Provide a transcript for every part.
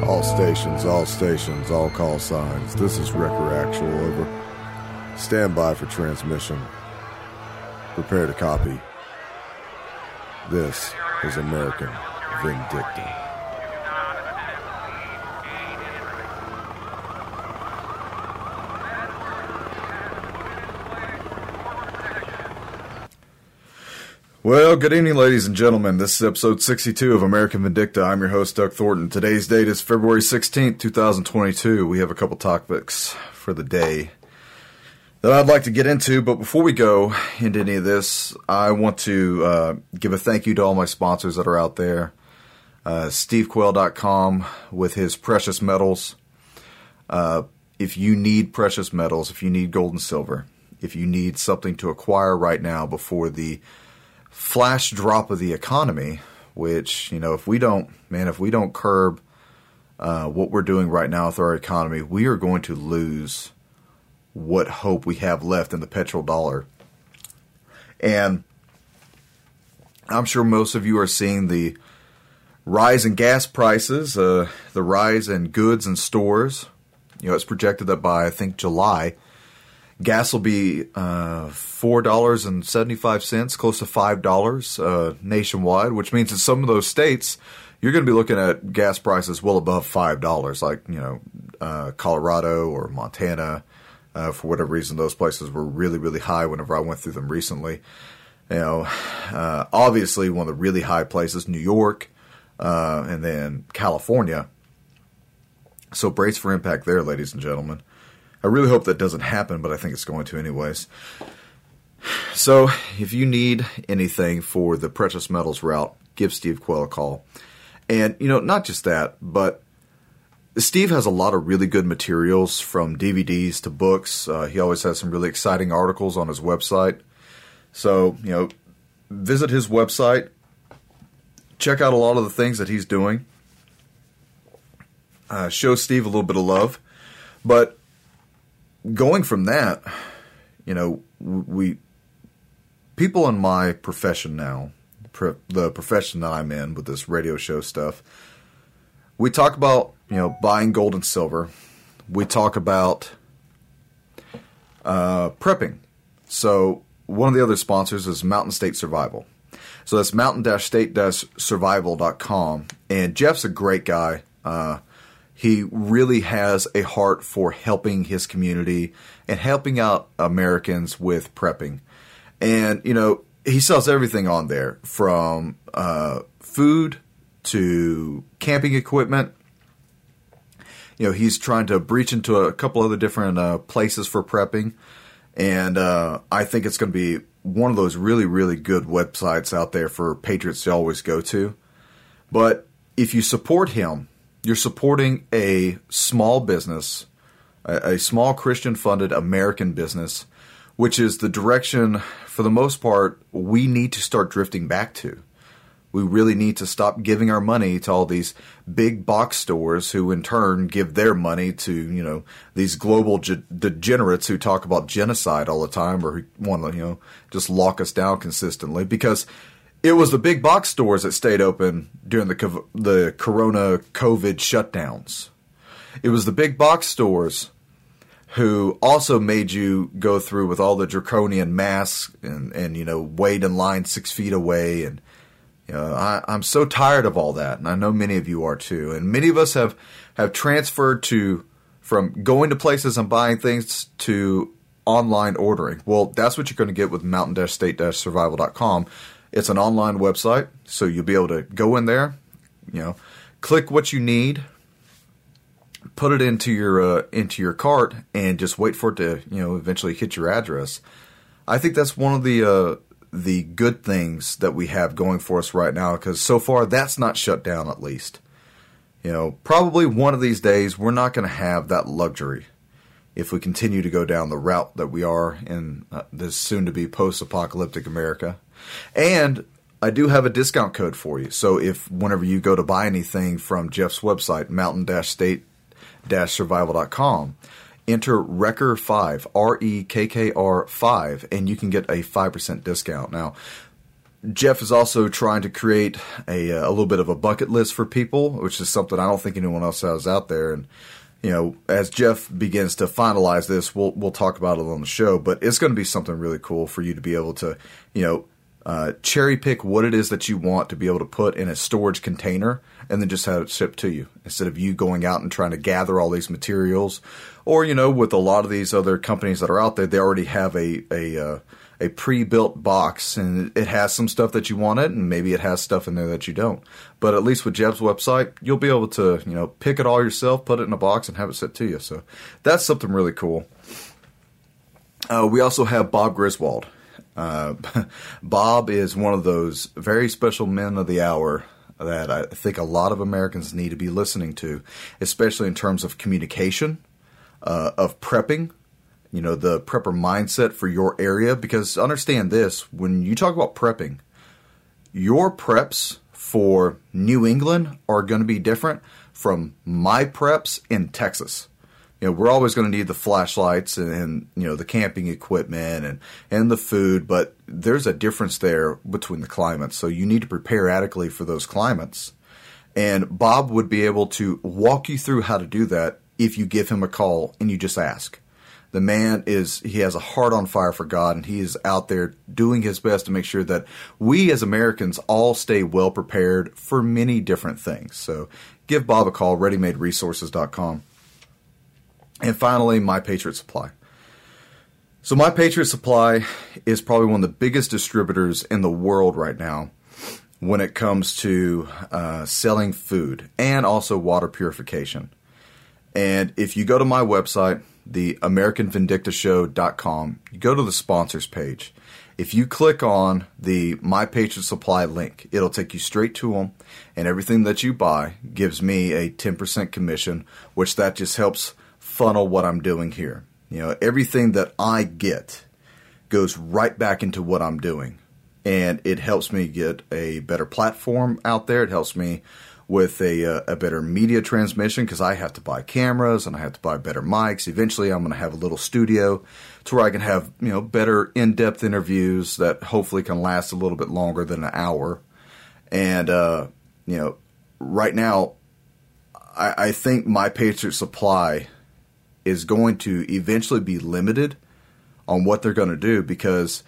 All stations, all call signs. This is Wrecker Actual, over. Stand by for transmission. Prepare to copy. This is American Vindicta. Well, good evening, ladies and gentlemen. This is episode 62 of American Vindicta. I'm your host, Doug Thornton. Today's date is February 16th, 2022. We have a couple topics for the day that I'd like to get into, but before we go into any of this, I want to give a thank you to all my sponsors that are out there. SteveQuail.com with his precious metals. If you need precious metals, if you need gold and silver, if you need something to acquire right now before the flash drop of the economy, which, if we don't curb what we're doing right now with our economy, we are going to lose what hope we have left in the petrodollar. And I'm sure most of you are seeing the rise in gas prices, the rise in goods and stores. It's projected that by, I think, July, gas will be $4.75, close to $5 nationwide, which means in some of those states, you're going to be looking at gas prices well above $5, like, Colorado or Montana. For whatever reason, those places were really, really high whenever I went through them recently. Obviously one of the really high places, New York, and then California. So brace for impact there, ladies and gentlemen. I really hope that doesn't happen, but I think it's going to anyways. So if you need anything for the precious metals route, give Steve Quail a call. And, not just that, but Steve has a lot of really good materials, from DVDs to books. He always has some really exciting articles on his website. So, visit his website. Check out a lot of the things that he's doing. Show Steve a little bit of love. But going from that, people in my profession now, the profession that I'm in with this radio show stuff, we talk about, buying gold and silver. We talk about prepping. So one of the other sponsors is Mountain State Survival. So that's mountain-state-survival.com. And Jeff's a great guy. He really has a heart for helping his community and helping out Americans with prepping. And, he sells everything on there, from food to camping equipment. He's trying to breach into a couple other different places for prepping. And I think it's going to be one of those really, really good websites out there for patriots to always go to. But if you support him, you're supporting a small business, a small Christian-funded American business, which is the direction, for the most part, we need to start drifting back to. We really need to stop giving our money to all these big box stores who in turn give their money to, these global degenerates who talk about genocide all the time, or who want to, just lock us down consistently. Because it was the big box stores that stayed open during the Corona COVID shutdowns. It was the big box stores who also made you go through with all the draconian masks and wait in line 6 feet away. And, I'm so tired of all that. And I know many of you are too. And many of us have transferred from going to places and buying things to online ordering. Well, that's what you're going to get with mountain-state-survival.com. It's an online website, so you'll be able to go in there, click what you need, put it into your cart, and just wait for it to eventually hit your address. I think that's one of the good things that we have going for us right now, because so far that's not shut down. At least, probably one of these days we're not going to have that luxury if we continue to go down the route that we are in this soon-to-be post-apocalyptic America. And I do have a discount code for you. So if whenever you go to buy anything from Jeff's website, mountain-state-survival.com, enter REKKR5, REKKR5, and you can get a 5% discount. Now, Jeff is also trying to create a little bit of a bucket list for people, which is something I don't think anyone else has out there. And as Jeff begins to finalize this, we'll talk about it on the show. But it's going to be something really cool for you to be able to, cherry pick what it is that you want to be able to put in a storage container and then just have it shipped to you instead of you going out and trying to gather all these materials. Or, with a lot of these other companies that are out there, they already have a pre-built box, and it has some stuff that you wanted, and maybe it has stuff in there that you don't. But at least with Jeff's website, you'll be able to, pick it all yourself, put it in a box, and have it sent to you. So that's something really cool. We also have Bob Griswold. Bob is one of those very special men of the hour that I think a lot of Americans need to be listening to, especially in terms of communication, of prepping, the prepper mindset for your area. Because understand this, when you talk about prepping, your preps for New England are going to be different from my preps in Texas. We're always going to need the flashlights and the camping equipment and the food, but there's a difference there between the climates. So you need to prepare adequately for those climates. And Bob would be able to walk you through how to do that if you give him a call and you just ask. The man he has a heart on fire for God, and he is out there doing his best to make sure that we as Americans all stay well prepared for many different things. So give Bob a call, readymaderesources.com. And finally, My Patriot Supply. So My Patriot Supply is probably one of the biggest distributors in the world right now when it comes to selling food and also water purification. And if you go to my website, the AmericanVindictaShow.com, you go to the sponsors page. If you click on the My Patriot Supply link, it'll take you straight to them, and everything that you buy gives me a 10% commission, which that just helps funnel what I'm doing here. Everything that I get goes right back into what I'm doing, and it helps me get a better platform out there. It helps me with a better media transmission because I have to buy cameras and I have to buy better mics. Eventually, I'm going to have a little studio to where I can have better in-depth interviews that hopefully can last a little bit longer than an hour. And right now, I think My Patriot Supply is going to eventually be limited on what they're going to do, because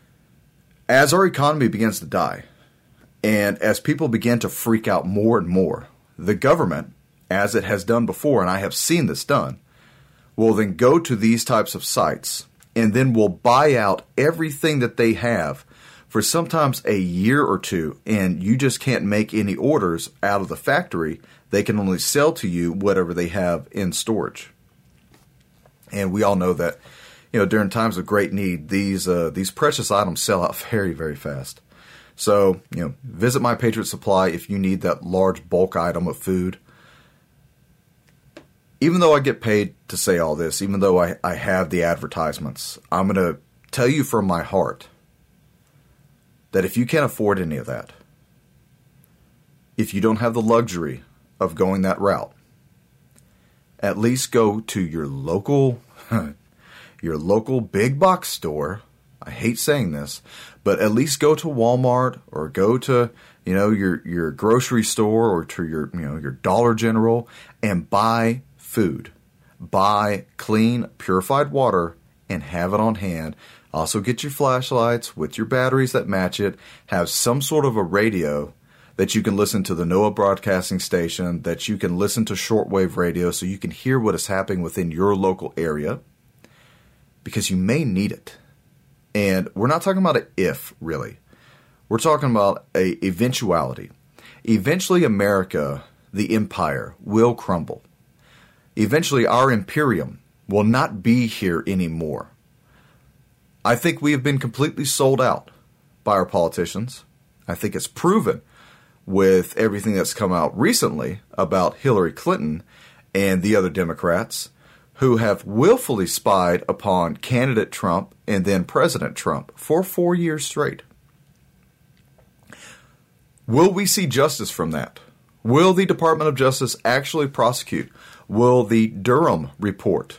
as our economy begins to die and as people begin to freak out more and more, the government, as it has done before, and I have seen this done, will then go to these types of sites and then will buy out everything that they have for sometimes a year or two, and you just can't make any orders out of the factory. They can only sell to you whatever they have in storage. And we all know that, during times of great need, these precious items sell out very, very fast. So, visit My Patriot Supply if you need that large bulk item of food. Even though I get paid to say all this, even though I have the advertisements, I'm going to tell you from my heart that if you can't afford any of that, if you don't have the luxury of going that route, at least go to your local big box store. I hate saying this, but at least go to Walmart or go to, your grocery store or to your Dollar General and buy food. Buy clean, purified water and have it on hand. Also get your flashlights with your batteries that match it. Have some sort of a radio that you can listen to the NOAA broadcasting station, that you can listen to shortwave radio so you can hear what is happening within your local area, because you may need it. And we're not talking about an if, really. We're talking about a eventuality. Eventually, America, the empire, will crumble. Eventually, our imperium will not be here anymore. I think we have been completely sold out by our politicians. I think it's proven with everything that's come out recently about Hillary Clinton and the other Democrats who have willfully spied upon candidate Trump and then President Trump for 4 years straight. Will we see justice from that? Will the Department of Justice actually prosecute? Will the Durham report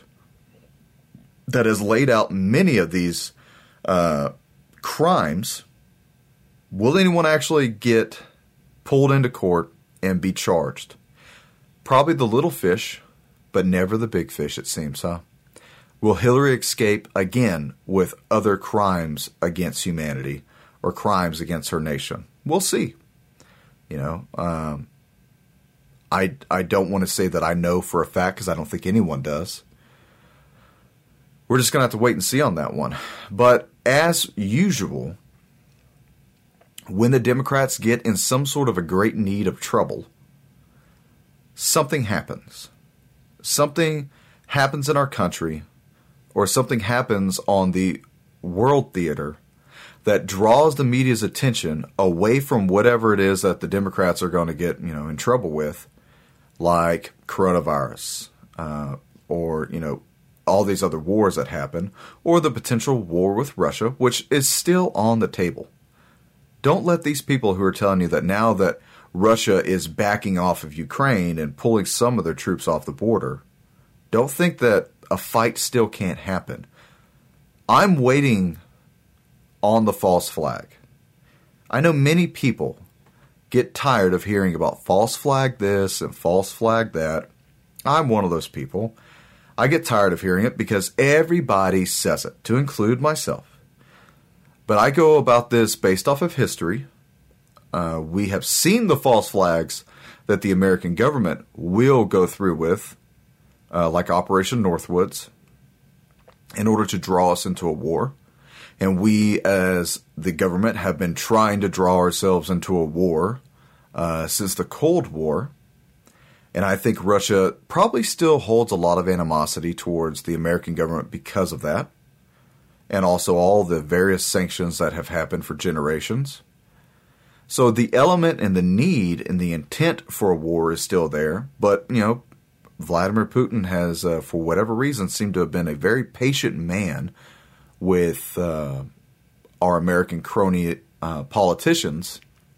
that has laid out many of these crimes Will anyone actually get pulled into court and be charged? Probably the little fish, but never the big fish, it seems, huh? Will Hillary escape again with other crimes against humanity or crimes against her nation? We'll see. You know, I don't want to say that I know for a fact because I don't think anyone does. We're just going to have to wait and see on that one. But as usual, when the Democrats get in some sort of a great need of trouble, something happens. Something happens in our country, or something happens on the world theater that draws the media's attention away from whatever it is that the Democrats are going to get, in trouble with, like coronavirus, or, all these other wars that happen, or the potential war with Russia, which is still on the table. Don't let these people who are telling you that now that Russia is backing off of Ukraine and pulling some of their troops off the border, don't think that a fight still can't happen. I'm waiting on the false flag. I know many people get tired of hearing about false flag this and false flag that. I'm one of those people. I get tired of hearing it because everybody says it, to include myself. But I go about this based off of history. We have seen the false flags that the American government will go through with, like Operation Northwoods, in order to draw us into a war. And we, as the government, have been trying to draw ourselves into a war since the Cold War. And I think Russia probably still holds a lot of animosity towards the American government because of that. And also all the various sanctions that have happened for generations. So the element and the need and the intent for a war is still there. But, Vladimir Putin has, for whatever reason, seemed to have been a very patient man with our American crony politicians.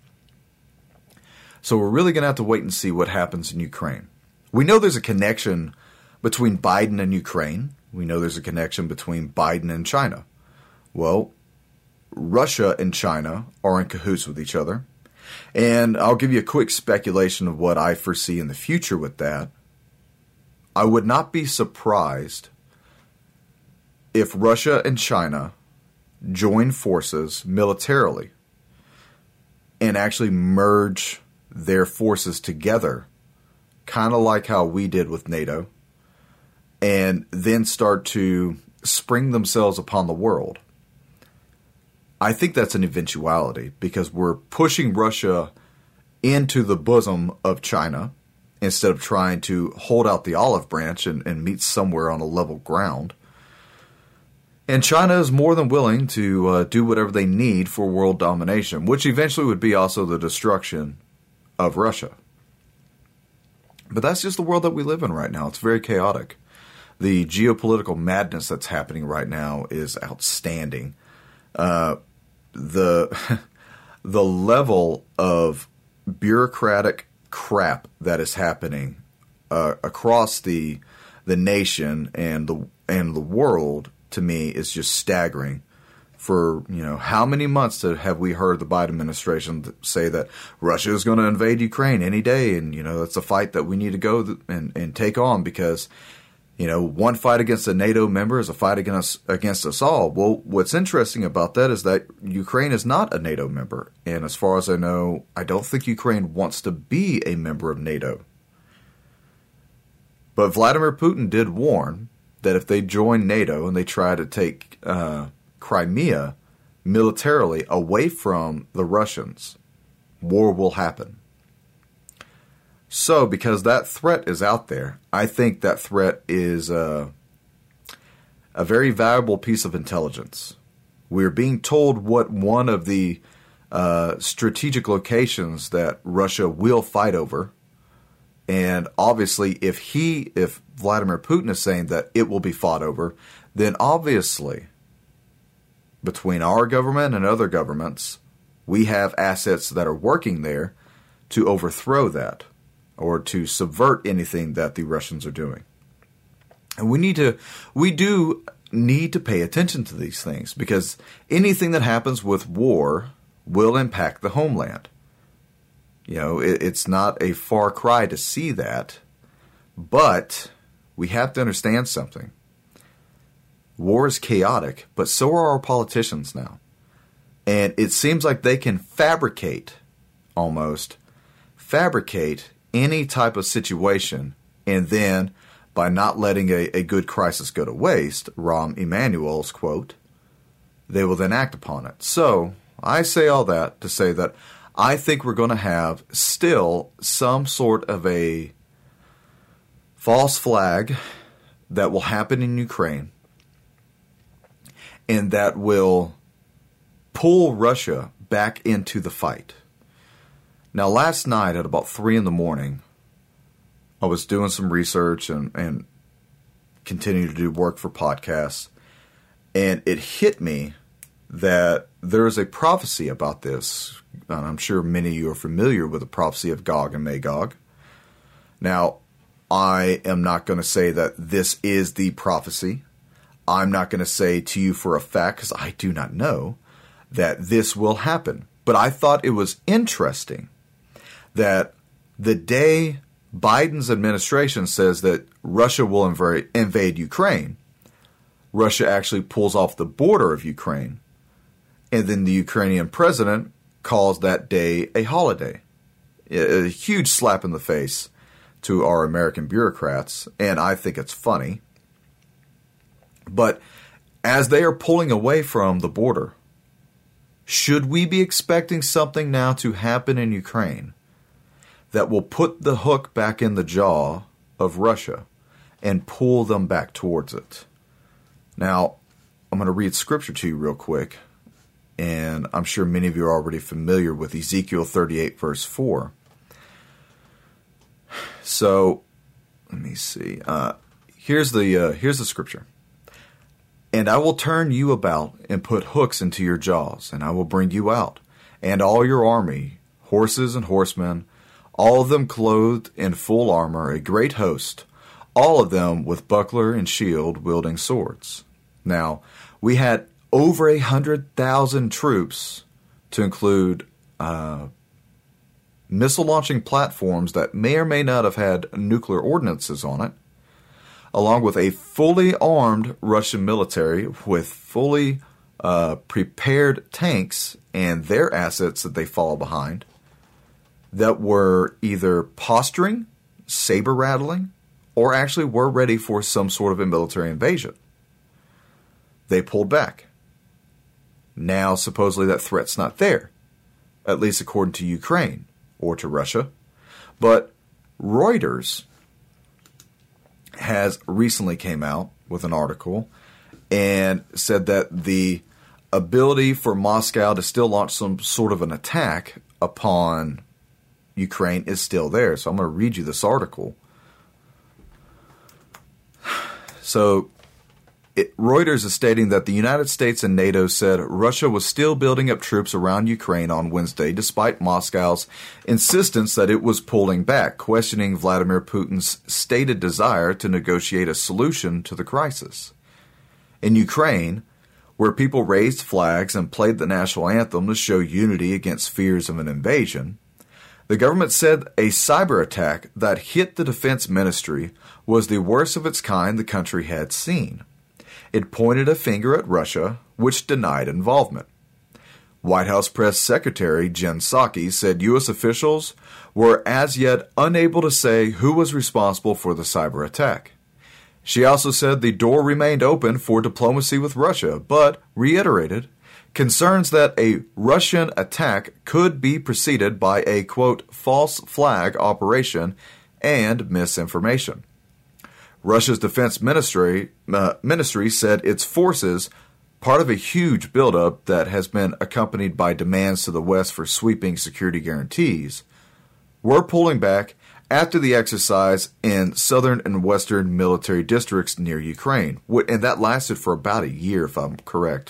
So we're really going to have to wait and see what happens in Ukraine. We know there's a connection between Biden and Ukraine. We know there's a connection between Biden and China. Well, Russia and China are in cahoots with each other. And I'll give you a quick speculation of what I foresee in the future with that. I would not be surprised if Russia and China join forces militarily and actually merge their forces together, kind of like how we did with NATO, and then start to spring themselves upon the world. I think that's an eventuality because we're pushing Russia into the bosom of China instead of trying to hold out the olive branch and meet somewhere on a level ground. And China is more than willing to do whatever they need for world domination, which eventually would be also the destruction of Russia. But that's just the world that we live in right now. It's very chaotic. The geopolitical madness that's happening right now is outstanding. The level of bureaucratic crap that is happening across the nation and the world, to me, is just staggering. For, how many months have we heard the Biden administration say that Russia is going to invade Ukraine any day, and, that's a fight that we need to go and take on because, one fight against a NATO member is a fight against us all. Well, what's interesting about that is that Ukraine is not a NATO member, and as far as I know, I don't think Ukraine wants to be a member of NATO. But Vladimir Putin did warn that if they join NATO and they try to take Crimea militarily away from the Russians, war will happen. So, because that threat is out there, I think that threat is a very valuable piece of intelligence. We're being told what one of the strategic locations that Russia will fight over. And obviously, if Vladimir Putin is saying that it will be fought over, then obviously, between our government and other governments, we have assets that are working there to overthrow that or to subvert anything that the Russians are doing. And we do need to pay attention to these things because anything that happens with war will impact the homeland. You know, it's not a far cry to see that, but we have to understand something. War is chaotic, but so are our politicians now. And it seems like they can fabricate any type of situation, and then by not letting a good crisis go to waste, Rahm Emanuel's quote, they will then act upon it. So I say all that to say that I think we're going to have still some sort of a false flag that will happen in Ukraine, and that will pull Russia back into the fight. Now, last night at about 3 a.m, I was doing some research and continuing to do work for podcasts, and it hit me that there is a prophecy about this, and I'm sure many of you are familiar with the prophecy of Gog and Magog. Now, I am not going to say that this is the prophecy. I'm not going to say to you for a fact, because I do not know, that this will happen. But I thought it was interesting that the day Biden's administration says that Russia will invade Ukraine, Russia actually pulls off the border of Ukraine, and then the Ukrainian president calls that day a holiday. A huge slap in the face to our American bureaucrats, and I think it's funny. But as they are pulling away from the border, should we be expecting something now to happen in Ukraine that will put the hook back in the jaw of Russia and pull them back towards it? Now, I'm going to read scripture to you real quick, and I'm sure many of you are already familiar with Ezekiel 38, verse 4. So, let me see. Here's the scripture. And I will turn you about and put hooks into your jaws, and I will bring you out, and all your army, horses and horsemen, all of them clothed in full armor, a great host, all of them with buckler and shield, wielding swords. Now, we had over 100,000 troops, to include missile launching platforms that may or may not have had nuclear ordinances on it, along with a fully armed Russian military with fully prepared tanks and their assets that they follow behind, that were either posturing, saber rattling, or actually were ready for some sort of a military invasion. They pulled back. Now, supposedly that threat's not there, at least according to Ukraine or to Russia. But Reuters has recently came out with an article and said that the ability for Moscow to still launch some sort of an attack upon Ukraine is still there. So I'm going to read you this article. So Reuters is stating that the United States and NATO said Russia was still building up troops around Ukraine on Wednesday, despite Moscow's insistence that it was pulling back, questioning Vladimir Putin's stated desire to negotiate a solution to the crisis. In Ukraine, where people raised flags and played the national anthem to show unity against fears of an invasion, the government said a cyber attack that hit the defense ministry was the worst of its kind the country had seen. It pointed a finger at Russia, which denied involvement. White House Press Secretary Jen Psaki said U.S. officials were as yet unable to say who was responsible for the cyber attack. She also said the door remained open for diplomacy with Russia, but reiterated concerns that a Russian attack could be preceded by a, quote, false flag operation and misinformation. Russia's defense ministry said its forces, part of a huge buildup that has been accompanied by demands to the West for sweeping security guarantees, were pulling back after the exercise in southern and western military districts near Ukraine, and that lasted for about a year, if I'm correct.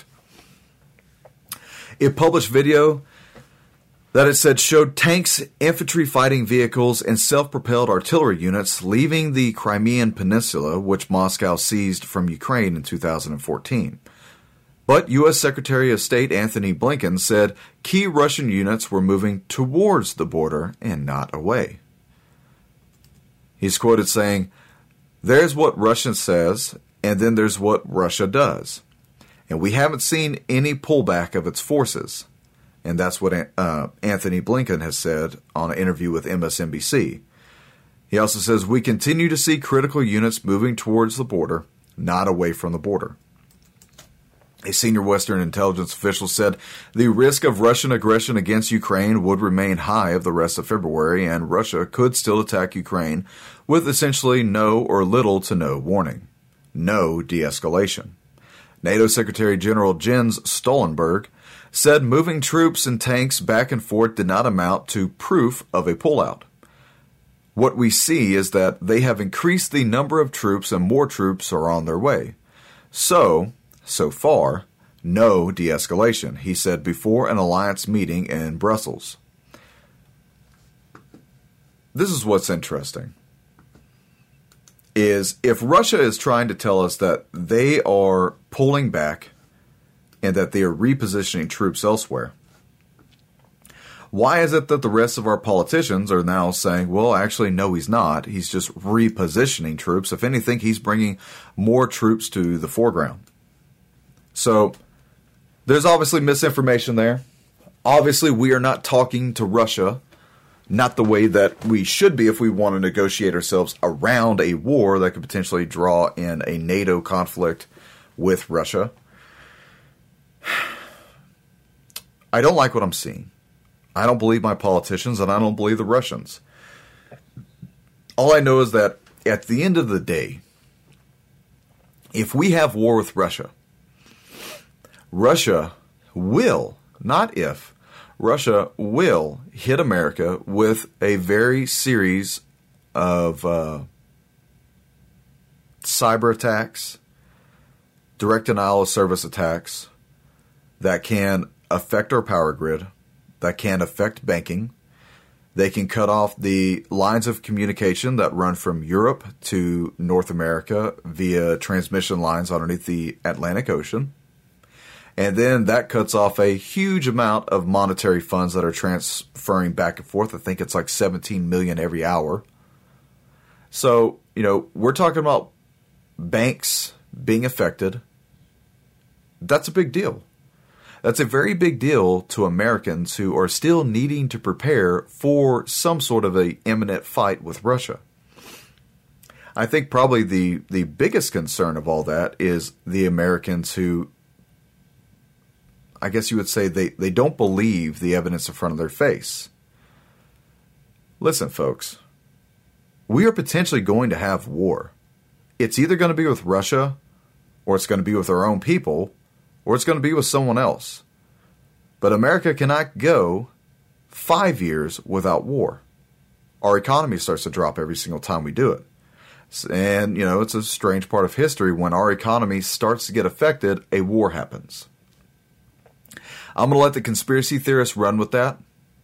It published video that it said showed tanks, infantry fighting vehicles, and self-propelled artillery units leaving the Crimean Peninsula, which Moscow seized from Ukraine in 2014. But U.S. Secretary of State Antony Blinken said key Russian units were moving towards the border and not away. He's quoted saying, "There's what Russia says, and then there's what Russia does. And we haven't seen any pullback of its forces." And that's what Antony Blinken has said on an interview with MSNBC. He also says, "We continue to see critical units moving towards the border, not away from the border." A senior Western intelligence official said the risk of Russian aggression against Ukraine would remain high of the rest of February, and Russia could still attack Ukraine with essentially no or little to no warning. No de-escalation. NATO Secretary General Jens Stoltenberg said moving troops and tanks back and forth did not amount to proof of a pullout. What we see is that they have increased the number of troops and more troops are on their way. So far, no de-escalation, he said before an alliance meeting in Brussels. This is what's interesting, is if Russia is trying to tell us that they are pulling back and that they are repositioning troops elsewhere, why is it that the rest of our politicians are now saying, well, actually, no, he's not. He's just repositioning troops. If anything, he's bringing more troops to the foreground. So there's obviously misinformation there. Obviously, we are not talking to Russia, not the way that we should be if we want to negotiate ourselves around a war that could potentially draw in a NATO conflict with Russia. I don't like what I'm seeing. I don't believe my politicians, and I don't believe the Russians. All I know is that at the end of the day, if we have war with Russia, Russia will, not if, Russia will hit America with a very series of cyber attacks, direct denial of service attacks that can affect our power grid, that can affect banking. They can cut off the lines of communication that run from Europe to North America via transmission lines underneath the Atlantic Ocean. And then that cuts off a huge amount of monetary funds that are transferring back and forth. I think it's like 17 million every hour. So, we're talking about banks being affected. That's a big deal. That's a very big deal to Americans who are still needing to prepare for some sort of an imminent fight with Russia. I think probably the biggest concern of all that is the Americans who, I guess you would say, they don't believe the evidence in front of their face. Listen, folks, we are potentially going to have war. It's either going to be with Russia, or it's going to be with our own people, or it's going to be with someone else. But America cannot go 5 years without war. Our economy starts to drop every single time we do it. And, it's a strange part of history. When our economy starts to get affected, a war happens. I'm going to let the conspiracy theorists run with that.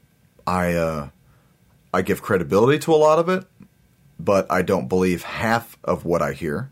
I give credibility to a lot of it, but I don't believe half of what I hear.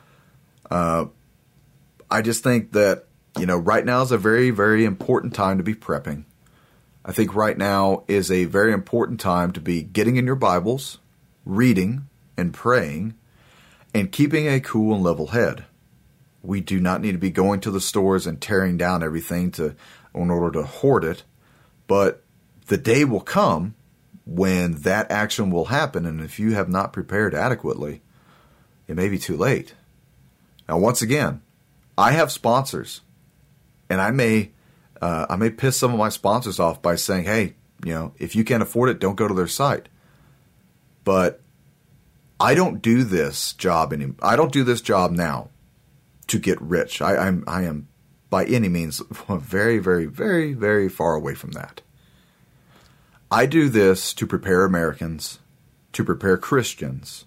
I just think that, right now is a very, very important time to be prepping. I think right now is a very important time to be getting in your Bibles, reading and praying, and keeping a cool and level head. We do not need to be going to the stores and tearing down everything in order to hoard it. But the day will come when that action will happen, and if you have not prepared adequately, it may be too late. Now, once again, I have sponsors, and I may piss some of my sponsors off by saying, hey, if you can't afford it, don't go to their site. But I don't do this job I don't do this job now to get rich. I am by any means very, very, very, very far away from that. I do this to prepare Americans, to prepare Christians.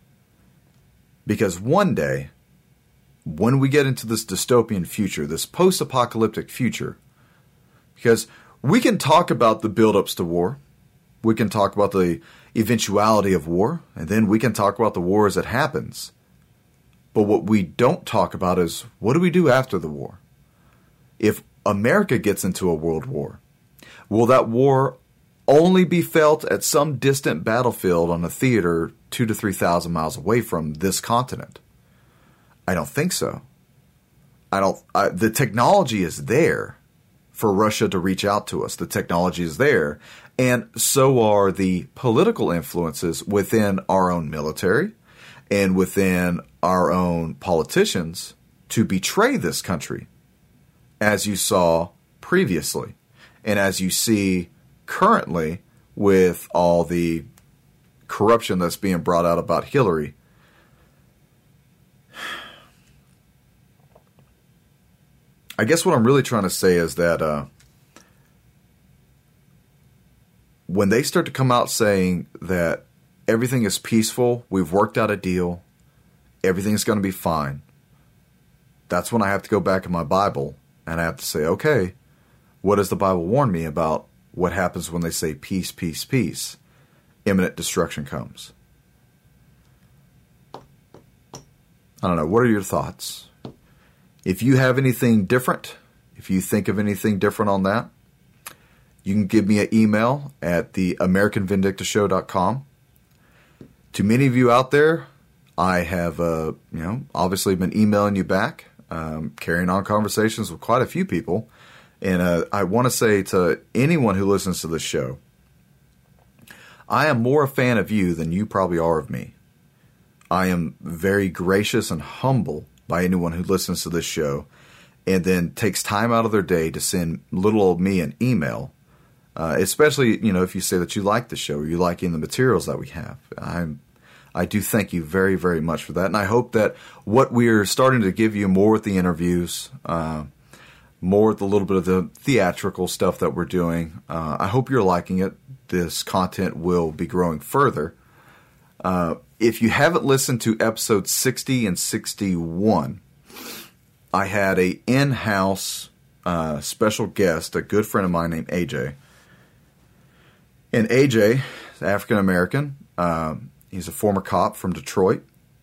Because one day, when we get into this dystopian future, this post-apocalyptic future, because we can talk about the build-ups to war, we can talk about the eventuality of war, and then we can talk about the war as it happens. But what we don't talk about is, what do we do after the war? if America gets into a world war, will that war only be felt at some distant battlefield on a theater 2,000 to 3,000 miles away from this continent? I don't think so. The technology is there for Russia to reach out to us. The technology is there. And so are the political influences within our own military and within our own politicians to betray this country, as you saw previously, and as you see currently with all the corruption that's being brought out about Hillary. I guess what I'm really trying to say is that when they start to come out saying that everything is peaceful, we've worked out a deal, everything's going to be fine, that's when I have to go back in my Bible and I have to say, okay, what does the Bible warn me about what happens when they say peace, peace, peace? Imminent destruction comes. I don't know. What are your thoughts? If you have anything different, if you think of anything different on that, you can give me an email at theamericanvindictashow.com. To many of you out there, I have, obviously been emailing you back, carrying on conversations with quite a few people. And I want to say to anyone who listens to this show, I am more a fan of you than you probably are of me. I am very gracious and humble by anyone who listens to this show and then takes time out of their day to send little old me an email, especially, if you say that you like the show or you like the materials that we have. I do thank you very, very much for that. And I hope that what we're starting to give you more with the interviews, more with a little bit of the theatrical stuff that we're doing, I hope you're liking it. This content will be growing further. If you haven't listened to episode 60 and 61, I had a in-house special guest, a good friend of mine named AJ. And AJ is African-American. He's a former cop from Detroit.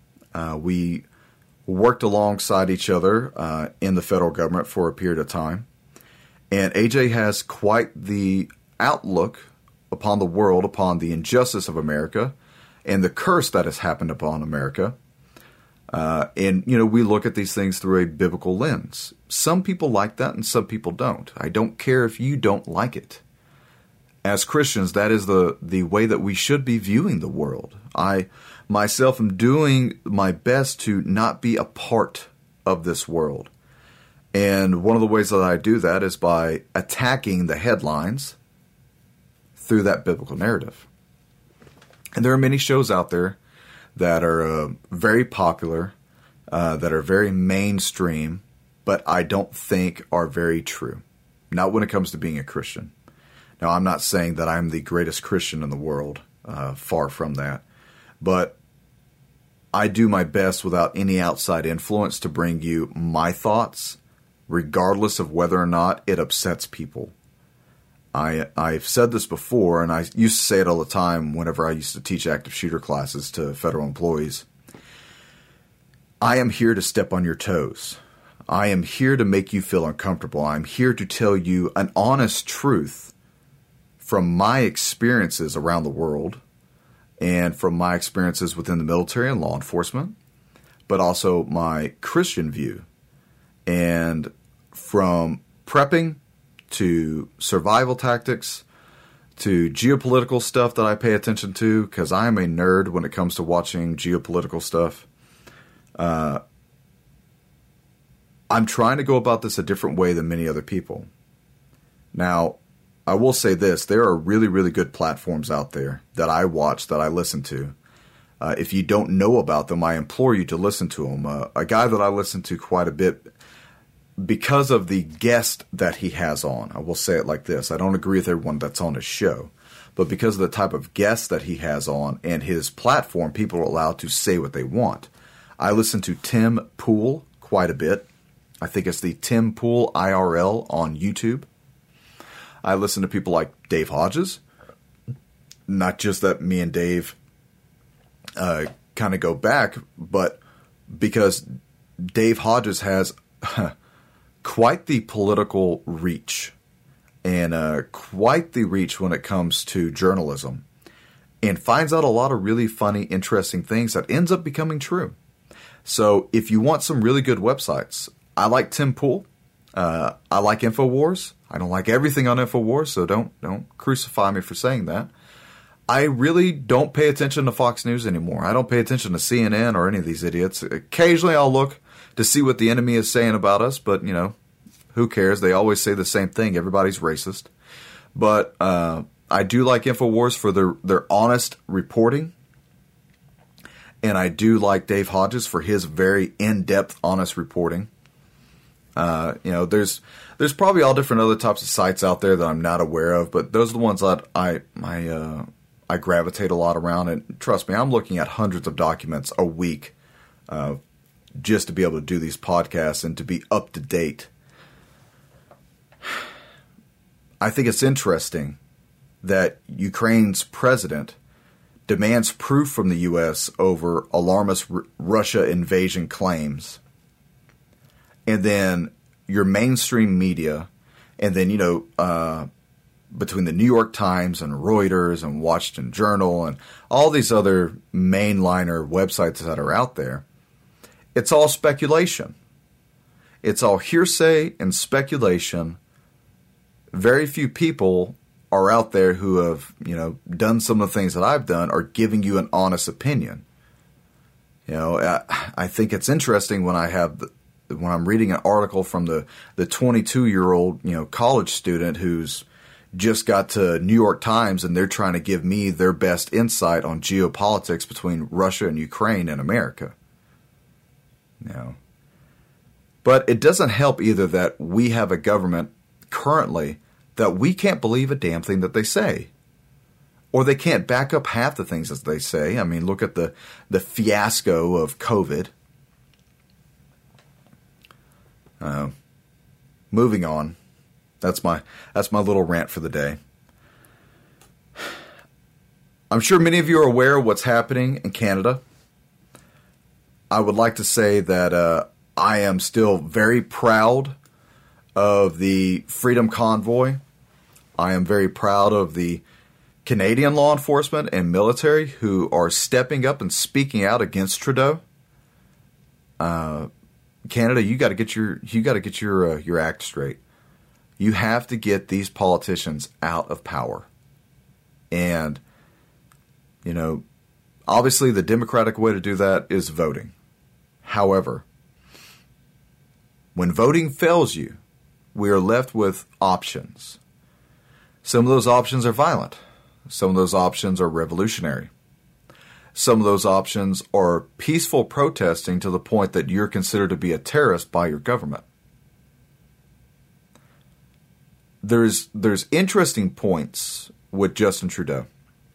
We worked alongside each other in the federal government for a period of time. And AJ has quite the outlook upon the world, upon the injustice of America, and the curse that has happened upon America. And we look at these things through a biblical lens. Some people like that and some people don't. I don't care if you don't like it. As Christians, that is the way that we should be viewing the world. I myself am doing my best to not be a part of this world. And one of the ways that I do that is by attacking the headlines through that biblical narrative. And there are many shows out there that are very popular, that are very mainstream, but I don't think are very true. Not when it comes to being a Christian. Now, I'm not saying that I'm the greatest Christian in the world, far from that. But I do my best without any outside influence to bring you my thoughts, regardless of whether or not it upsets people. I've said this before, and I used to say it all the time whenever I used to teach active shooter classes to federal employees. I am here to step on your toes. I am here to make you feel uncomfortable. I'm here to tell you an honest truth from my experiences around the world and from my experiences within the military and law enforcement, but also my Christian view. And from prepping to survival tactics, to geopolitical stuff that I pay attention to, because I am a nerd when it comes to watching geopolitical stuff. I'm trying to go about this a different way than many other people. Now, I will say this, there are really, really good platforms out there that I watch, that I listen to. If you don't know about them, I implore you to listen to them. A guy that I listen to quite a bit because of the guest that he has on. I will say it like this. I don't agree with everyone that's on his show. But because of the type of guest that he has on and his platform, people are allowed to say what they want. I listen to Tim Pool quite a bit. I think it's the Tim Pool IRL on YouTube. I listen to people like Dave Hodges. Not just that me and Dave kind of go back, but because Dave Hodges has quite the political reach and quite the reach when it comes to journalism, and finds out a lot of really funny, interesting things that ends up becoming true. So if you want some really good websites, I like Tim Pool. I like InfoWars. I don't like everything on InfoWars, so don't crucify me for saying that. I really don't pay attention to Fox News anymore. I don't pay attention to CNN or any of these idiots. Occasionally I'll look to see what the enemy is saying about us, but, who cares? They always say the same thing. Everybody's racist. But I do like InfoWars for their honest reporting. And I do like Dave Hodges for his very in-depth, honest reporting. There's probably all different other types of sites out there that I'm not aware of, but those are the ones that I gravitate a lot around. And trust me, I'm looking at hundreds of documents a week just to be able to do these podcasts and to be up to date. I think it's interesting that Ukraine's president demands proof from the U.S. over alarmist Russia invasion claims. And then your mainstream media, and then, between the New York Times and Reuters and Washington Journal and all these other mainliner websites that are out there, it's all speculation. It's all hearsay and speculation. Very few people are out there who have, done some of the things that I've done are giving you an honest opinion. I think it's interesting when when I'm reading an article from the 22-year-old, college student who's just got to New York Times and they're trying to give me their best insight on geopolitics between Russia and Ukraine and America. But it doesn't help either that we have a government currently that we can't believe a damn thing that they say. Or they can't back up half the things that they say. I mean, look at the fiasco of COVID. Moving on. That's my little rant for the day. I'm sure many of you are aware of what's happening in Canada. I would like to say that I am still very proud of the Freedom Convoy. I am very proud of the Canadian law enforcement and military who are stepping up and speaking out against Trudeau. Canada, you got to get your act straight. You have to get these politicians out of power. And obviously the democratic way to do that is voting. However, when voting fails you, we are left with options. Some of those options are violent. Some of those options are revolutionary. Some of those options are peaceful protesting to the point that you're considered to be a terrorist by your government. There's interesting points with Justin Trudeau.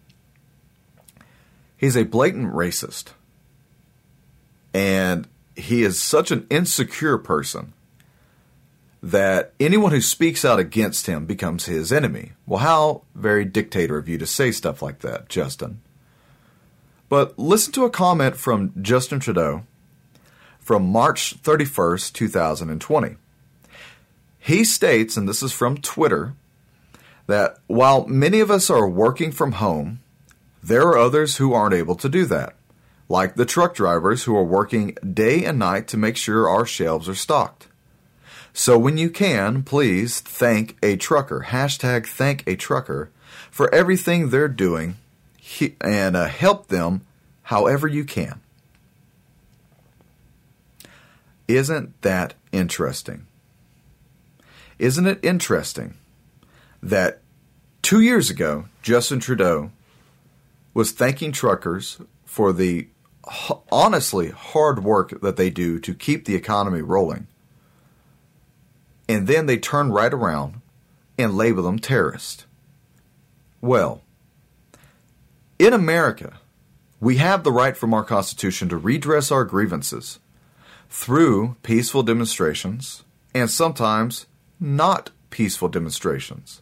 He's a blatant racist. And he is such an insecure person that anyone who speaks out against him becomes his enemy. Well, how very dictator of you to say stuff like that, Justin. But listen to a comment from Justin Trudeau from March 31st, 2020. He states, and this is from Twitter, that while many of us are working from home, there are others who aren't able to do that, like the truck drivers who are working day and night to make sure our shelves are stocked. So when you can, please thank a trucker, #thank a trucker, for everything they're doing and help them however you can. Isn't that interesting? Isn't it interesting that 2 years ago, Justin Trudeau was thanking truckers for the honestly hard work that they do to keep the economy rolling. And then they turn right around and label them terrorists. Well, in America, we have the right from our Constitution to redress our grievances through peaceful demonstrations and sometimes not peaceful demonstrations.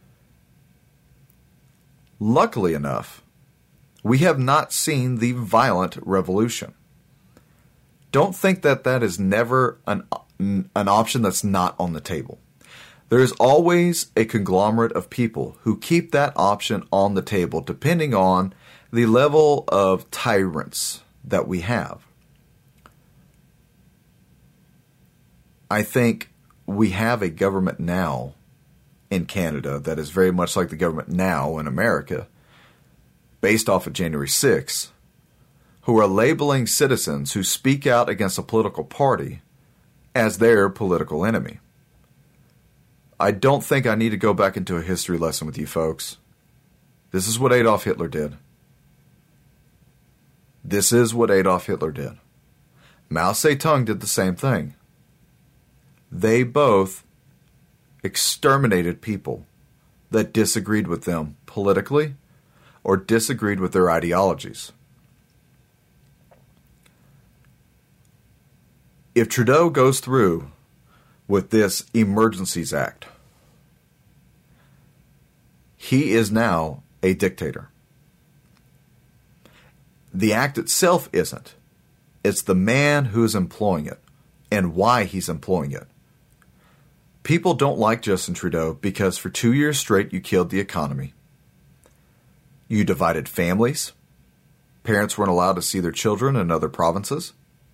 Luckily enough, we have not seen the violent revolution. Don't think that that is never an option that's not on the table. There is always a conglomerate of people who keep that option on the table depending on the level of tyrants that we have. I think we have a government now in Canada that is very much like the government now in America, based off of January 6th, who are labeling citizens who speak out against a political party as their political enemy. I don't think I need to go back into a history lesson with you folks. This is what Adolf Hitler did. This is what Adolf Hitler did. Mao Zedong did the same thing. They both exterminated people that disagreed with them politically or disagreed with their ideologies. If Trudeau goes through with this Emergencies Act, he is now a dictator. The act itself isn't. It's the man who's employing it and why he's employing it. People don't like Justin Trudeau because for 2 years straight you killed the economy. You divided families. Parents weren't allowed to see their children in other provinces.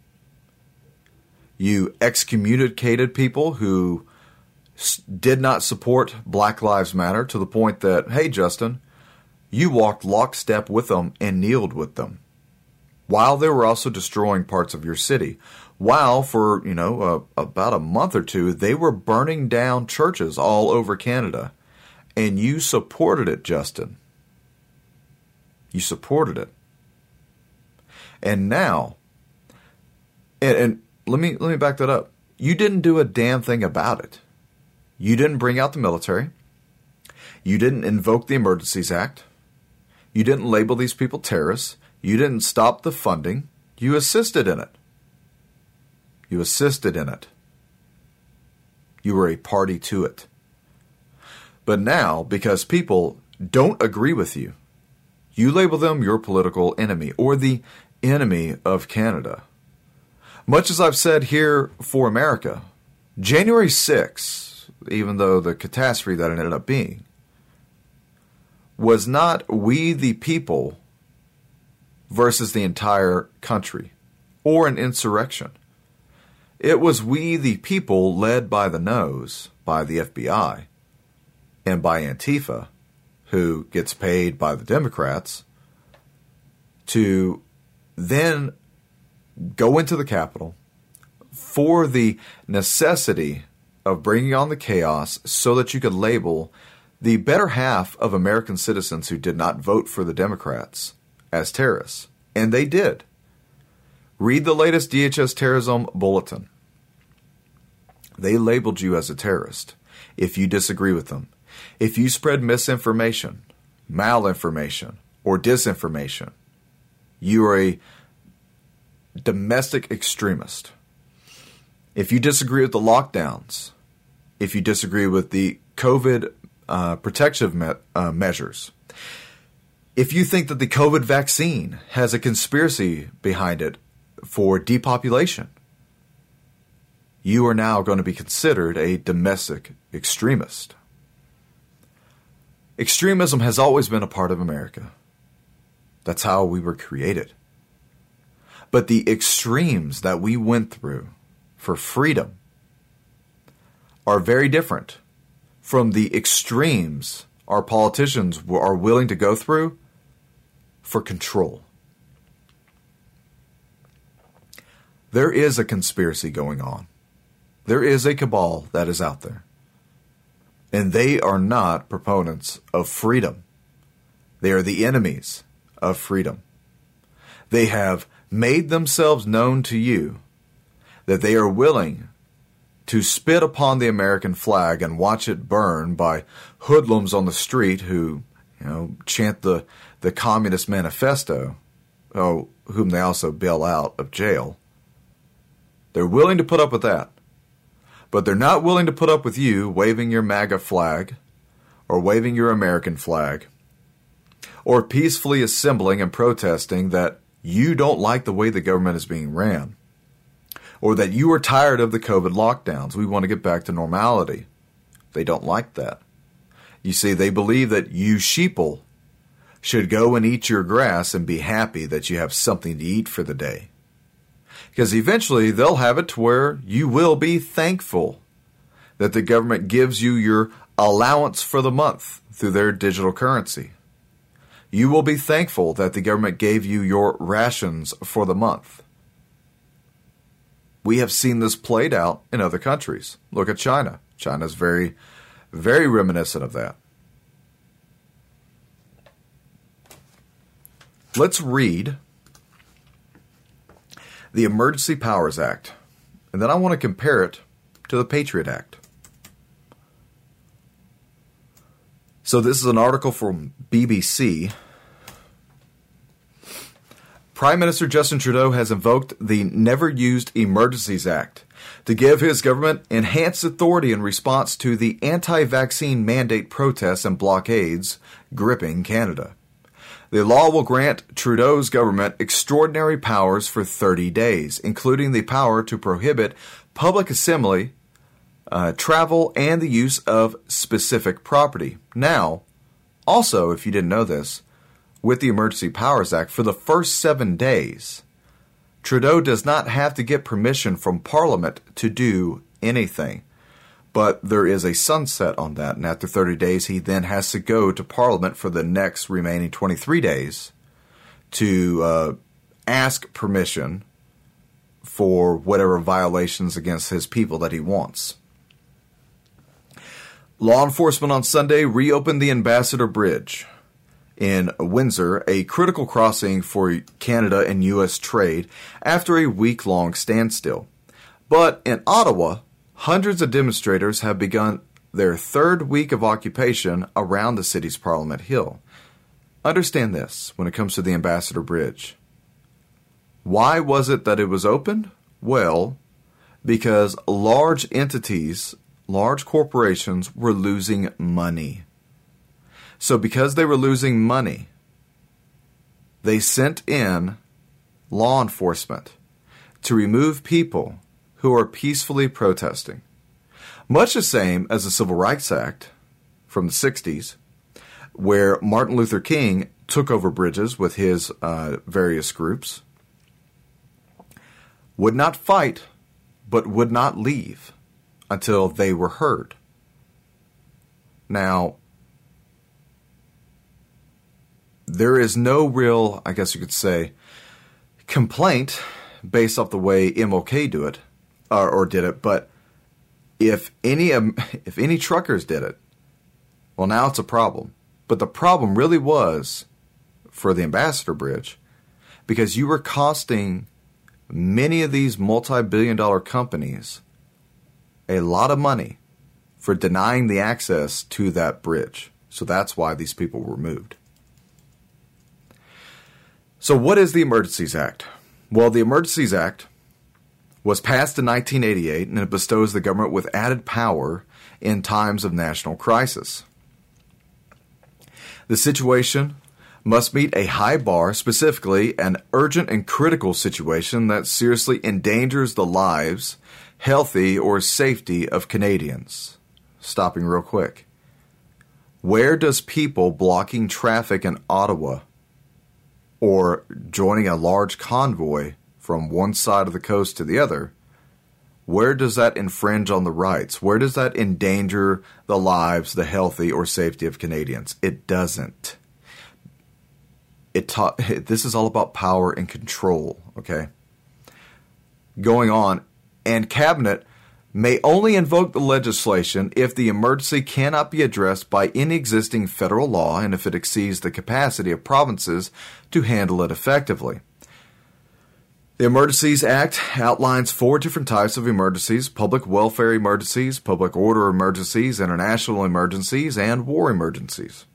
You excommunicated people who did not support Black Lives Matter to the point that, hey, Justin, you walked lockstep with them and kneeled with them, while they were also destroying parts of your city. While for, about a month or two, they were burning down churches all over Canada. And you supported it, Justin. You supported it. And now, and let me back that up. You didn't do a damn thing about it. You didn't bring out the military. You didn't invoke the Emergencies Act. You didn't label these people terrorists. You didn't stop the funding. You assisted in it. You assisted in it. You were a party to it. But now, because people don't agree with you, you label them your political enemy or the enemy of Canada. Much as I've said here for America, January 6th, even though the catastrophe that it ended up being, was not we the people versus the entire country or an insurrection. It was we the people led by the nose, by the FBI, and by Antifa, who gets paid by the Democrats, to then go into the Capitol for the necessity of bringing on the chaos so that you could label the better half of American citizens who did not vote for the Democrats as terrorists. And they did. Read the latest DHS terrorism bulletin. They labeled you as a terrorist if you disagree with them. If you spread misinformation, malinformation, or disinformation, you are a domestic extremist. If you disagree with the lockdowns, if you disagree with the COVID protective measures, if you think that the COVID vaccine has a conspiracy behind it for depopulation, you are now going to be considered a domestic extremist. Extremism has always been a part of America. That's how we were created. But the extremes that we went through for freedom are very different from the extremes our politicians are willing to go through for control. There is a conspiracy going on. There is a cabal that is out there. And they are not proponents of freedom. They are the enemies of freedom. They have made themselves known to you that they are willing to spit upon the American flag and watch it burn by hoodlums on the street who, chant the Communist Manifesto, whom they also bail out of jail. They're willing to put up with that. But they're not willing to put up with you waving your MAGA flag or waving your American flag or peacefully assembling and protesting that you don't like the way the government is being ran. or that you are tired of the COVID lockdowns. We want to get back to normality. They don't like that. You see, they believe that you sheeple should go and eat your grass and be happy that you have something to eat for the day. Because eventually they'll have it to where you will be thankful that the government gives you your allowance for the month through their digital currency. You will be thankful that the government gave you your rations for the month. We have seen this played out in other countries. Look at China. China's very, very reminiscent of that. Let's read the Emergency Powers Act, and then I want to compare it to the Patriot Act. So this is an article from BBC. Prime Minister Justin Trudeau has invoked the Never Used Emergencies Act to give his government enhanced authority in response to the anti-vaccine mandate protests and blockades gripping Canada. The law will grant Trudeau's government extraordinary powers for 30 days, including the power to prohibit public assembly, travel, and the use of specific property. Now, also, if you didn't know this, with the Emergency Powers Act, for the first 7 days, Trudeau does not have to get permission from Parliament to do anything. But there is a sunset on that, and after 30 days, he then has to go to Parliament for the next remaining 23 days to ask permission for whatever violations against his people that he wants. Law enforcement on Sunday reopened the Ambassador Bridge in Windsor, a critical crossing for Canada and U.S. trade, after a week-long standstill. But in Ottawa, hundreds of demonstrators have begun their third week of occupation around the city's Parliament Hill. Understand this when it comes to the Ambassador Bridge. Why was it that it was opened? Well, because large entities, large corporations were losing money. So because they were losing money, they sent in law enforcement to remove people who are peacefully protesting. Much the same as the Civil Rights Act from the 60s, where Martin Luther King took over bridges with his various groups, would not fight, but would not leave until they were heard. Now, there is no real, I guess you could say, complaint based off the way MLK do it, or did it, but if any truckers did it, well, now it's a problem. But the problem really was for the Ambassador Bridge, because you were costing many of these multi-billion-dollar companies a lot of money for denying the access to that bridge. So that's why these people were moved. So what is the Emergencies Act? Well, the Emergencies Act was passed in 1988, and it bestows the government with added power in times of national crisis. The situation must meet a high bar, specifically an urgent and critical situation that seriously endangers the lives, healthy, or safety of Canadians. Stopping real quick. Where does people blocking traffic in Ottawa or joining a large convoy from one side of the coast to the other, where does that infringe on the rights? Where does that endanger the lives, the healthy, or safety of Canadians? It doesn't. This is all about power and control, okay? Going on, and Cabinet may only invoke the legislation if the emergency cannot be addressed by any existing federal law and if it exceeds the capacity of provinces to handle it effectively. The Emergencies Act outlines 4 different types of emergencies: public welfare emergencies, public order emergencies, international emergencies, and war emergencies.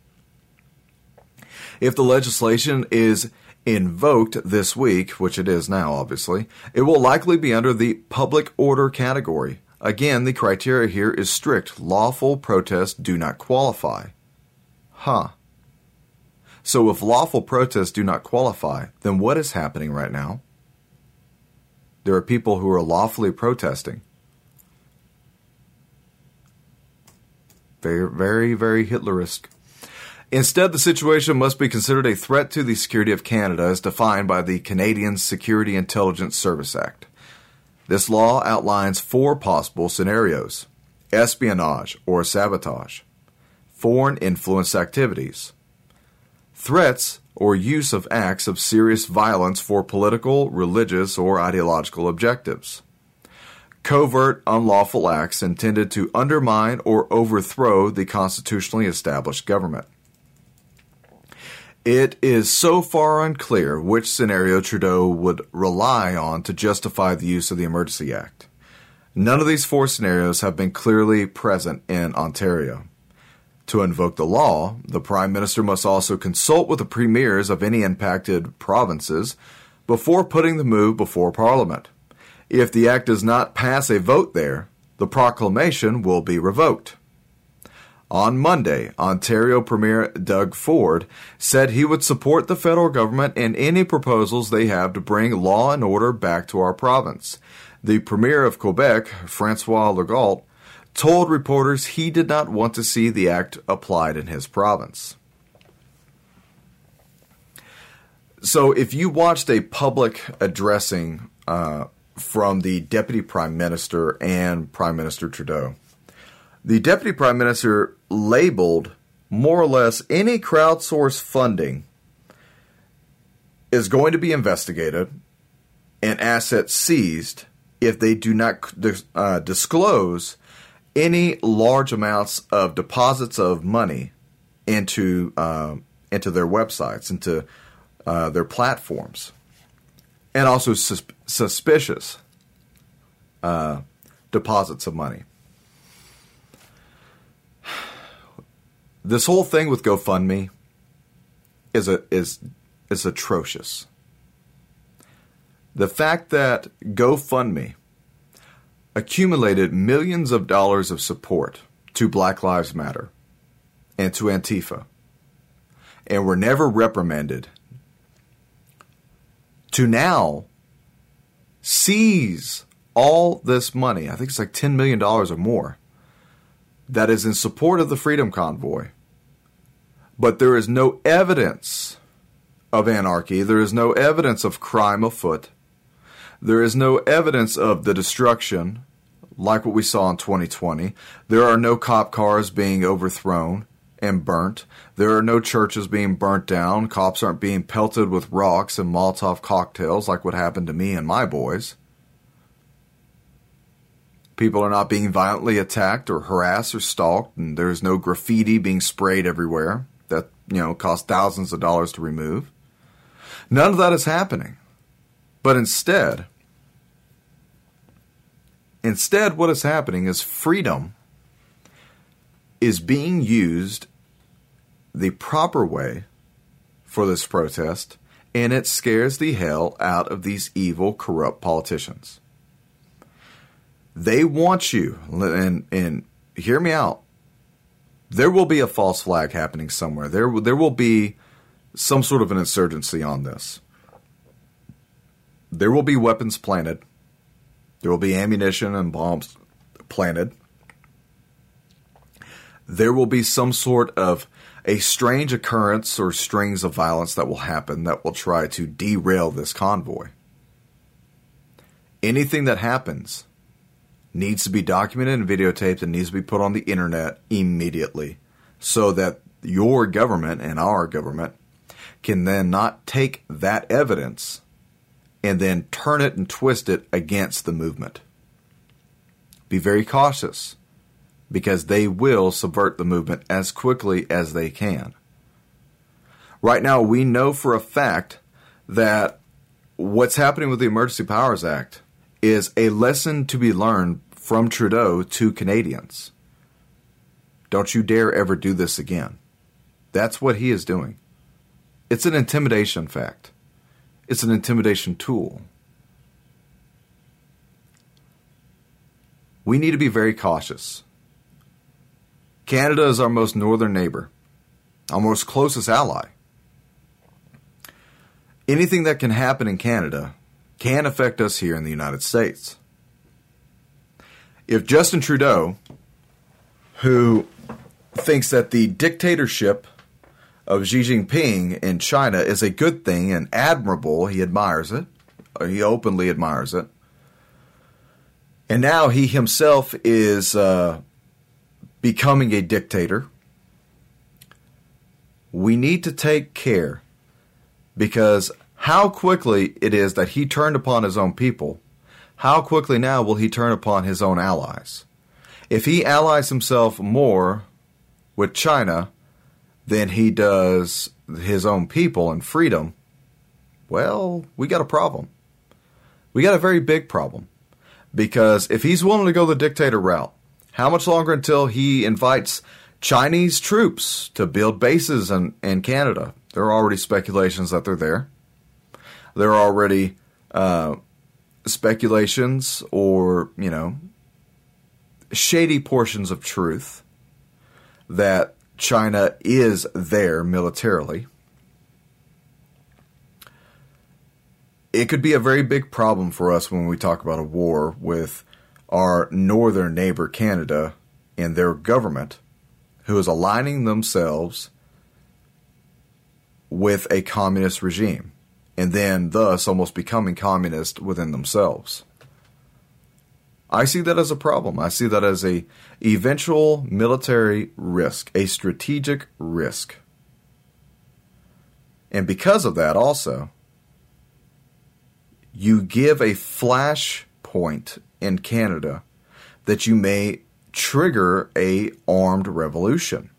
If the legislation is invoked this week, which it is now obviously, it will likely be under the public order category. Again, the criteria here is strict. Lawful protests do not qualify. So if lawful protests do not qualify, then what is happening right now? There are people who are lawfully protesting. Very, very, very Hitlerist. Instead, the situation must be considered a threat to the security of Canada as defined by the Canadian Security Intelligence Service Act. This law outlines 4 possible scenarios: espionage or sabotage, foreign influence activities, threats or use of acts of serious violence for political, religious, or ideological objectives, covert, unlawful acts intended to undermine or overthrow the constitutionally established government. It is so far unclear which scenario Trudeau would rely on to justify the use of the Emergency Act. None of these 4 scenarios have been clearly present in Ontario. To invoke the law, the Prime Minister must also consult with the premiers of any impacted provinces before putting the move before Parliament. If the Act does not pass a vote there, the proclamation will be revoked. On Monday, Ontario Premier Doug Ford said he would support the federal government in any proposals they have to bring law and order back to our province. The Premier of Quebec, François Legault, told reporters he did not want to see the act applied in his province. So if you watched a public addressing from the Deputy Prime Minister and Prime Minister Trudeau, the Deputy Prime Minister labeled more or less any crowdsourced funding is going to be investigated and assets seized if they do not disclose any large amounts of deposits of money into their websites, into their platforms, and also suspicious deposits of money. This whole thing with GoFundMe is atrocious. The fact that GoFundMe accumulated millions of dollars of support to Black Lives Matter and to Antifa and were never reprimanded, to now seize all this money, I think it's like $10 million or more, that is in support of the Freedom Convoy. But there is no evidence of anarchy. There is no evidence of crime afoot. There is no evidence of the destruction like what we saw in 2020. There are no cop cars being overthrown and burnt. There are no churches being burnt down. Cops aren't being pelted with rocks and Molotov cocktails like what happened to me and my boys. People are not being violently attacked or harassed or stalked, and there's no graffiti being sprayed everywhere that, cost thousands of dollars to remove. None of that is happening. But instead, what is happening is freedom is being used the proper way for this protest, and it scares the hell out of these evil, corrupt politicians. They want you, and hear me out, there will be a false flag happening somewhere. There will be some sort of an insurgency on this. There will be weapons planted. There will be ammunition and bombs planted. There will be some sort of a strange occurrence or strings of violence that will happen that will try to derail this convoy. Anything that happens needs to be documented and videotaped and needs to be put on the internet immediately so that your government and our government can then not take that evidence and then turn it and twist it against the movement. Be very cautious, because they will subvert the movement as quickly as they can. Right now, we know for a fact that what's happening with the Emergency Powers Act is a lesson to be learned from Trudeau to Canadians. Don't you dare ever do this again. That's what he is doing. It's an intimidation fact. It's an intimidation tool. We need to be very cautious. Canada is our most northern neighbor, our most closest ally. Anything that can happen in Canada can affect us here in the United States. If Justin Trudeau, who thinks that the dictatorship of Xi Jinping in China is a good thing and admirable, he admires it, or he openly admires it, and now he himself is becoming a dictator, we need to take care, because how quickly it is that he turned upon his own people, how quickly now will he turn upon his own allies? If he allies himself more with China than he does his own people and freedom, well, we got a problem. We got a very big problem. Because if he's willing to go the dictator route, how much longer until he invites Chinese troops to build bases in Canada? There are already speculations that they're there. There are already speculations or, shady portions of truth that China is there militarily. It could be a very big problem for us when we talk about a war with our northern neighbor Canada and their government, who is aligning themselves with a communist regime, and then thus almost becoming communist within themselves. I see that as a problem. I see that as a eventual military risk, a strategic risk. And because of that also, you give a flash point in Canada that you may trigger a armed revolution.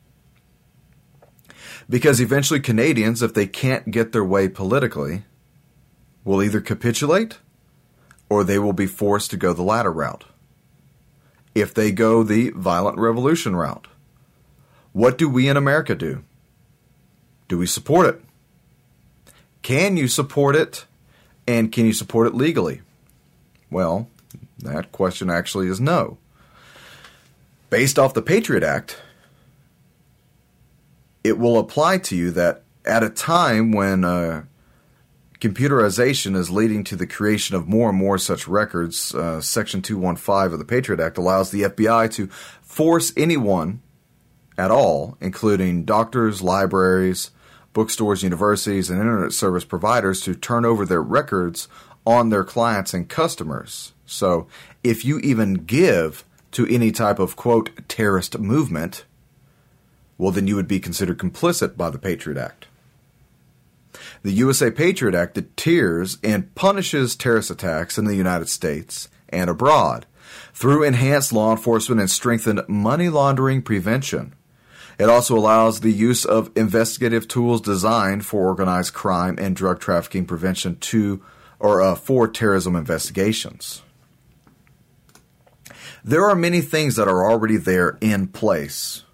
Because eventually Canadians, if they can't get their way politically, will either capitulate or they will be forced to go the latter route. If they go the violent revolution route, what do we in America do? Do we support it? Can you support it? And can you support it legally? Well, that question actually is no. Based off the Patriot Act, it will apply to you that at a time when computerization is leading to the creation of more and more such records, Section 215 of the Patriot Act allows the FBI to force anyone at all, including doctors, libraries, bookstores, universities, and internet service providers, to turn over their records on their clients and customers. So if you even give to any type of, quote, terrorist movement, well, then you would be considered complicit by the Patriot Act. The USA Patriot Act deters and punishes terrorist attacks in the United States and abroad through enhanced law enforcement and strengthened money laundering prevention. It also allows the use of investigative tools designed for organized crime and drug trafficking prevention for terrorism investigations. There are many things that are already there in place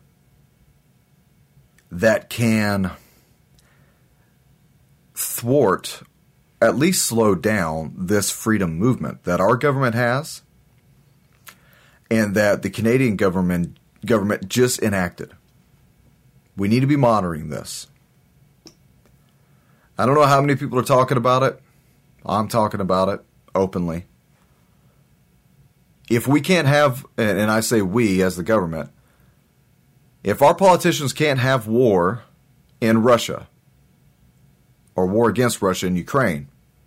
that can thwart, at least slow down, this freedom movement that our government has and that the Canadian government just enacted. We need to be monitoring this. I don't know how many people are talking about it. I'm talking about it openly. If we can't have, and I say we as the government, if our politicians can't have war in Russia or war against Russia in Ukraine,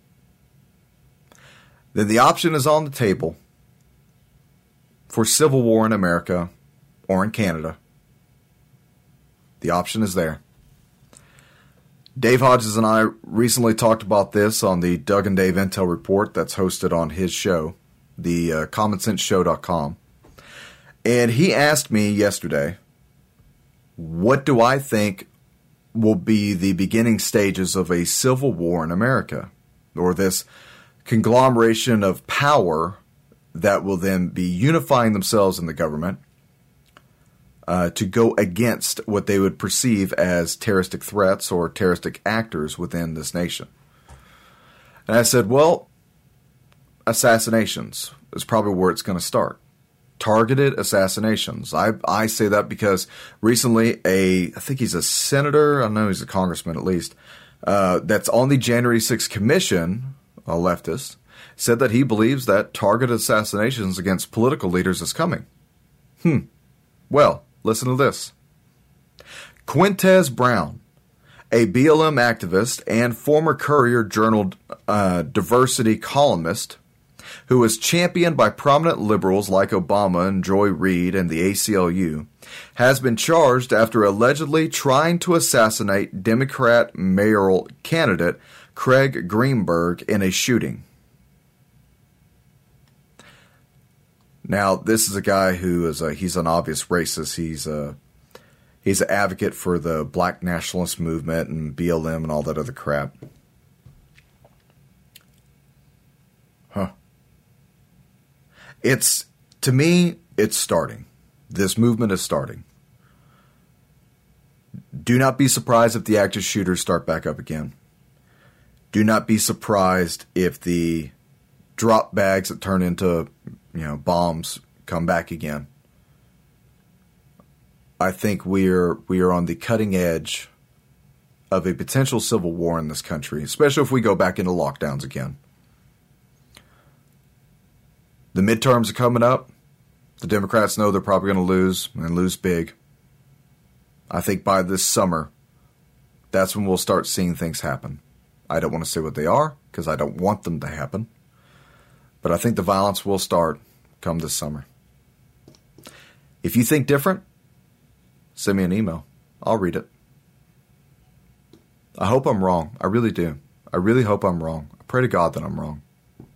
then the option is on the table for civil war in America or in Canada. The option is there. Dave Hodges and I recently talked about this on the Doug and Dave Intel Report that's hosted on his show, the commonsenseshow.com. And he asked me yesterday, what do I think will be the beginning stages of a civil war in America, or this conglomeration of power that will then be unifying themselves in the government to go against what they would perceive as terroristic threats or terroristic actors within this nation. And I said, well, assassinations is probably where it's going to start. Targeted assassinations. I say that because recently I think he's a senator, I know he's a congressman at least, that's on the January 6th commission a leftist, said that he believes that targeted assassinations against political leaders is coming. Well, listen to this. Quintez Brown, a BLM activist and former Courier Journal diversity columnist, who was championed by prominent liberals like Obama and Joy Reid and the ACLU, has been charged after allegedly trying to assassinate Democrat mayoral candidate Craig Greenberg in a shooting. Now, this is a guy who is he's an obvious racist. He's an advocate for the black nationalist movement and BLM and all that other crap. To me, it's starting. This movement is starting. Do not be surprised if the active shooters start back up again. Do not be surprised if the drop bags that turn into, bombs come back again. I think we are on the cutting edge of a potential civil war in this country, especially if we go back into lockdowns again. The midterms are coming up. The Democrats know they're probably going to lose, and lose big. I think by this summer, that's when we'll start seeing things happen. I don't want to say what they are, because I don't want them to happen. But I think the violence will start come this summer. If you think different, send me an email. I'll read it. I hope I'm wrong. I really do. I really hope I'm wrong. I pray to God that I'm wrong.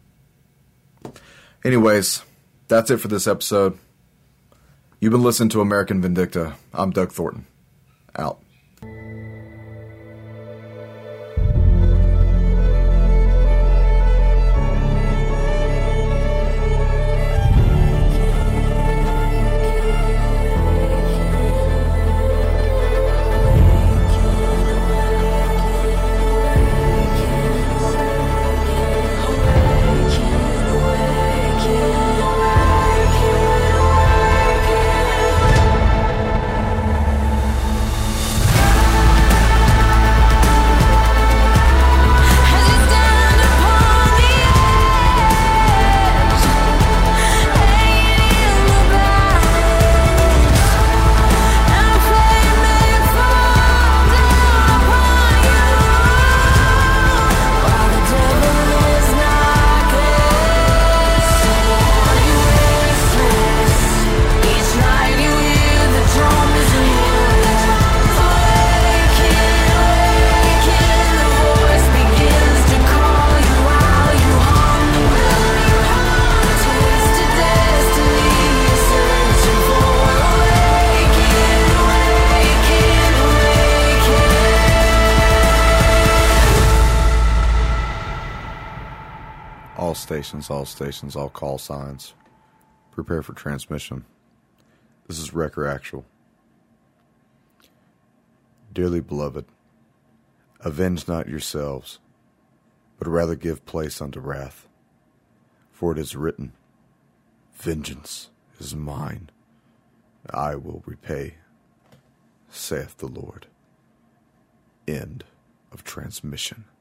Anyways, that's it for this episode. You've been listening to American Vindicta. I'm Doug Thornton. Out. All stations, all call signs. Prepare for transmission. This is Wrecker Actual. Dearly beloved, avenge not yourselves, but rather give place unto wrath. For it is written, vengeance is mine, I will repay, saith the Lord. End of transmission.